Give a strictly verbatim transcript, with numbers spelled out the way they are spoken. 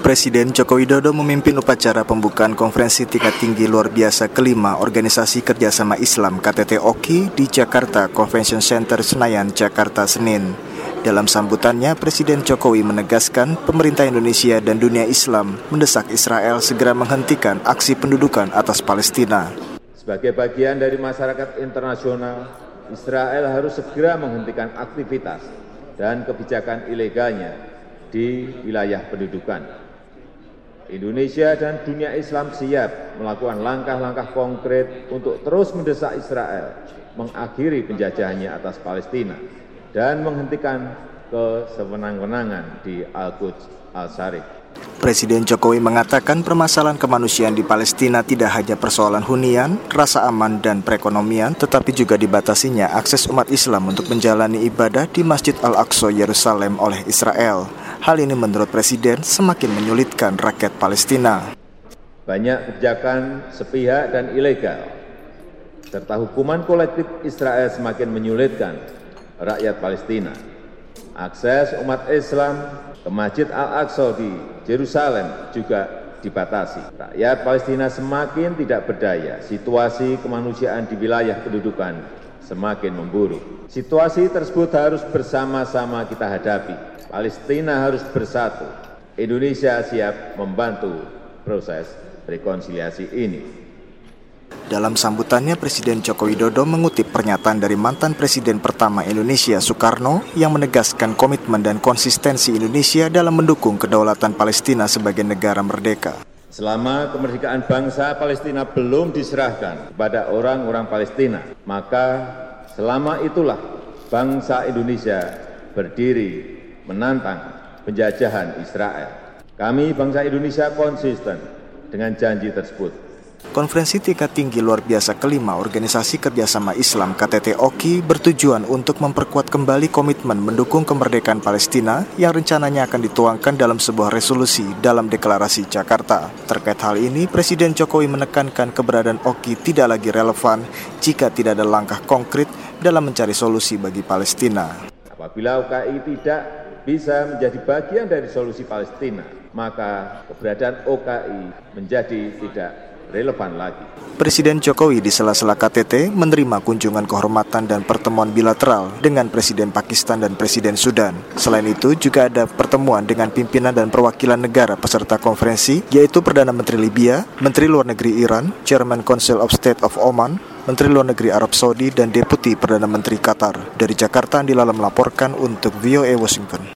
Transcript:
Presiden Joko Widodo memimpin upacara pembukaan konferensi tingkat tinggi luar biasa kelima Organisasi Kerjasama Islam K T T O K I di Jakarta Convention Center Senayan, Jakarta, Senin. Dalam sambutannya, Presiden Jokowi menegaskan pemerintah Indonesia dan dunia Islam mendesak Israel segera menghentikan aksi pendudukan atas Palestina. Sebagai bagian dari masyarakat internasional, Israel harus segera menghentikan aktivitas dan kebijakan ilegalnya di wilayah pendudukan. Indonesia dan dunia Islam siap melakukan langkah-langkah konkret untuk terus mendesak Israel mengakhiri penjajahannya atas Palestina dan menghentikan kesewenang-wenangan di Al-Quds Al-Sharif. Presiden Jokowi mengatakan permasalahan kemanusiaan di Palestina tidak hanya persoalan hunian, rasa aman, dan perekonomian, tetapi juga dibatasinya akses umat Islam untuk menjalani ibadah di Masjid Al-Aqsa Yerusalem oleh Israel. Hal ini menurut Presiden semakin menyulitkan rakyat Palestina. Banyak kebijakan sepihak dan ilegal, serta hukuman kolektif Israel semakin menyulitkan rakyat Palestina. Akses umat Islam ke Masjid Al-Aqsa di Yerusalem juga dibatasi. Rakyat Palestina semakin tidak berdaya. Situasi kemanusiaan di wilayah pendudukan semakin memburuk. Situasi tersebut harus bersama-sama kita hadapi. Palestina harus bersatu. Indonesia siap membantu proses rekonsiliasi ini. Dalam sambutannya, Presiden Joko Widodo mengutip pernyataan dari mantan Presiden pertama Indonesia, Soekarno, yang menegaskan komitmen dan konsistensi Indonesia dalam mendukung kedaulatan Palestina sebagai negara merdeka. Selama kemerdekaan bangsa Palestina belum diserahkan kepada orang-orang Palestina, maka selama itulah bangsa Indonesia berdiri menantang penjajahan Israel. Kami bangsa Indonesia konsisten dengan janji tersebut. Konferensi tingkat tinggi luar biasa kelima Organisasi Kerjasama Islam K T T O K I bertujuan untuk memperkuat kembali komitmen mendukung kemerdekaan Palestina yang rencananya akan dituangkan dalam sebuah resolusi dalam deklarasi Jakarta. Terkait hal ini, Presiden Jokowi menekankan keberadaan O K I tidak lagi relevan jika tidak ada langkah konkret dalam mencari solusi bagi Palestina. Apabila O K I tidak bisa menjadi bagian dari solusi Palestina, maka keberadaan O K I menjadi tidak relevan lagi. Presiden Jokowi di sela-sela K T T menerima kunjungan kehormatan dan pertemuan bilateral dengan Presiden Pakistan dan Presiden Sudan. Selain itu juga ada pertemuan dengan pimpinan dan perwakilan negara peserta konferensi, yaitu Perdana Menteri Libya, Menteri Luar Negeri Iran, Chairman Council of State of Oman, Menteri Luar Negeri Arab Saudi, dan Deputi Perdana Menteri Qatar. Dari Jakarta, Andi Lala melaporkan untuk V O A Washington.